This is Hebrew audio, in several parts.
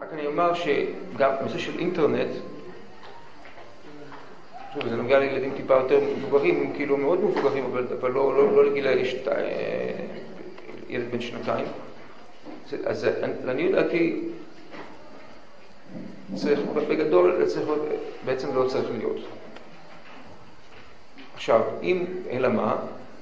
רק אני אומר שגם נושא של אינטרנט, שוב, זה נוגע לילדים טיפה יותר מבוגרים, הם כאילו מאוד מבוגרים, אבל לא לגילה ילד בן שנתיים. אז לעניות דעתי, בגדול בעצם לא צריך להיות. עכשיו, אם אלא מה,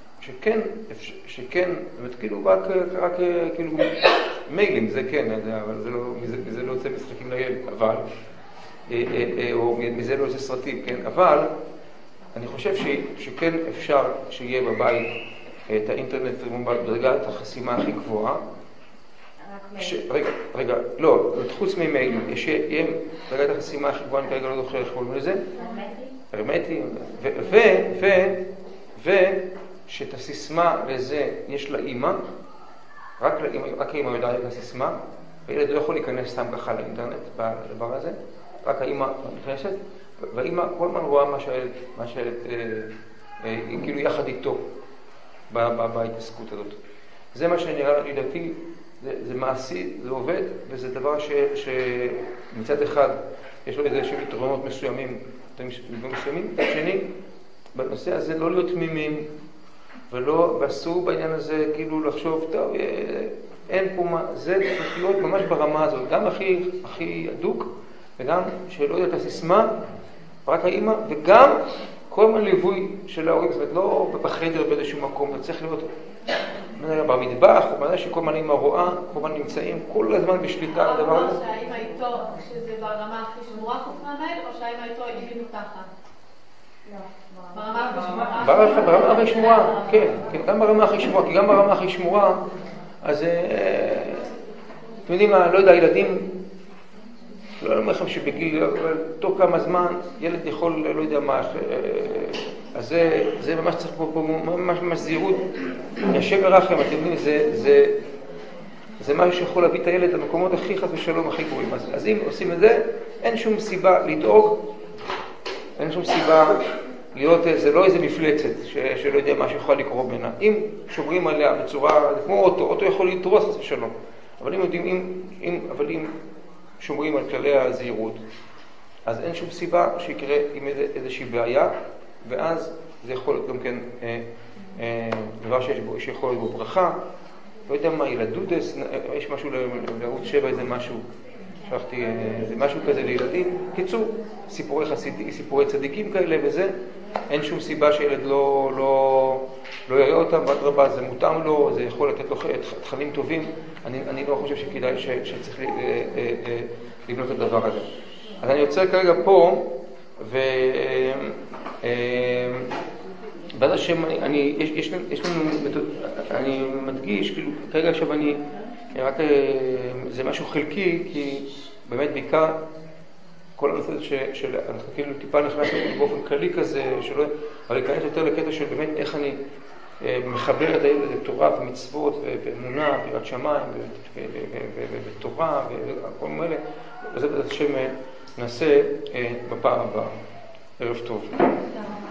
שכן, באמת כאילו רק כאילו מיילים, זה כן, אבל זה לא יוצא משחקים לילד, אבל, או מזה לא יוצא סרטים, כן, אבל אני חושב שכן אפשר שיהיה בבית את האינטרנט בדרגת החסימה הכי גבוהה. רגע, לא, חוץ ממיילים, יהיה דרגת החסימה הכי גבוהה, אני כרגע לא זוכר איך קוראים לזה. הרמטי. שאת הסיסמה לזה יש לאמא, רק האמא יודעת את הסיסמה, והילד לא יכול להיכנס סתם ככה לאינטרנט בדבר הזה, רק האמא נכנסת, והאמא כל הזמן רואה מה שהילד כאילו יחד איתו בהתעסקות הזאת. זה מה שנראה לדעתי, זה מעשי, זה עובד, וזה דבר שמצד אחד יש לו איזה שהם יתרונות מסוימים, מצד שני, בנושא הזה לא להיות תמימים, ואסור בעניין הזה כאילו לחשוב, טוב, אין פה מה, זה צריך להיות ממש ברמה הזאת, גם הכי הדוק, וגם שלא יהיה את הסיסמה, רק האמא, וגם כל הזמן ליווי של ההורים, זאת אומרת, לא בחדר באיזשהו מקום, זה צריך להיות במטבח, או בזה שכל הזמן האמא רואה, כל הזמן נמצאים כל הזמן בשליטה על הדבר הזה. שהאמא איתו, שזה ברמה הכי שמורה חוץ מהמייל, או שהאמא איתו היא מתחת? ברמה הכי שמורה, כן, גם ברמה הכי שמורה, כי גם ברמה הכי שמורה, אז אתם יודעים מה, לא יודע, ילדים, לא אומר לכם שבגיל, תוך כמה זמן, ילד יכול, לא יודע מה, אז זה ממש צריך פה ממש זהירות, ישב ברחם, אתם יודעים, זה משהו שיכול להביא את הילד למקומות הכי חס ושלום, הכי גרועים. אז אם עושים את זה, אין שום סיבה לדאוג, אין שום סיבה להיות, זה לא איזה מפלצת שלא יודע מה שיכול לקרוא בינה. אם שומרים עליה בצורה, זה כמו אוטו יכול להתרוס חס ושלום. אבל אם יודעים, אם שומרים על כללי הזהירות, אז אין שום סיבה שיקרה עם איזושהי בעיה, ואז זה יכול להיות גם כן דבר שיכול להיות בו ברכה. לא יודע מה, ילדודס, יש משהו לערוץ 7, איזה משהו, שכחתי, זה משהו כזה לילדים. קיצור, סיפורי צדיקים כאלה וזה, אין שום סיבה שילד לא יראה אותם, ואדרבה, זה מותאם לו, זה יכול לתת לו תכנים טובים. אני לא חושב שכדאי שצריך לבנות את הדבר הזה. אז אני יוצא כרגע פה, בעד השם, אני מדגיש, כאילו, כרגע עכשיו זה משהו חלקי, כי באמת בעיקר כל הנושא שאנחנו כאילו טיפה נכנסנו באופן כללי כזה, אבל להיכנס יותר לקטע של באמת איך אני מחבר את הילד לתורה ומצוות ואמונה ויראת שמיים ותורה וכל מיני, וזה בעד השם נעשה בפעם הבאה. ערב טוב.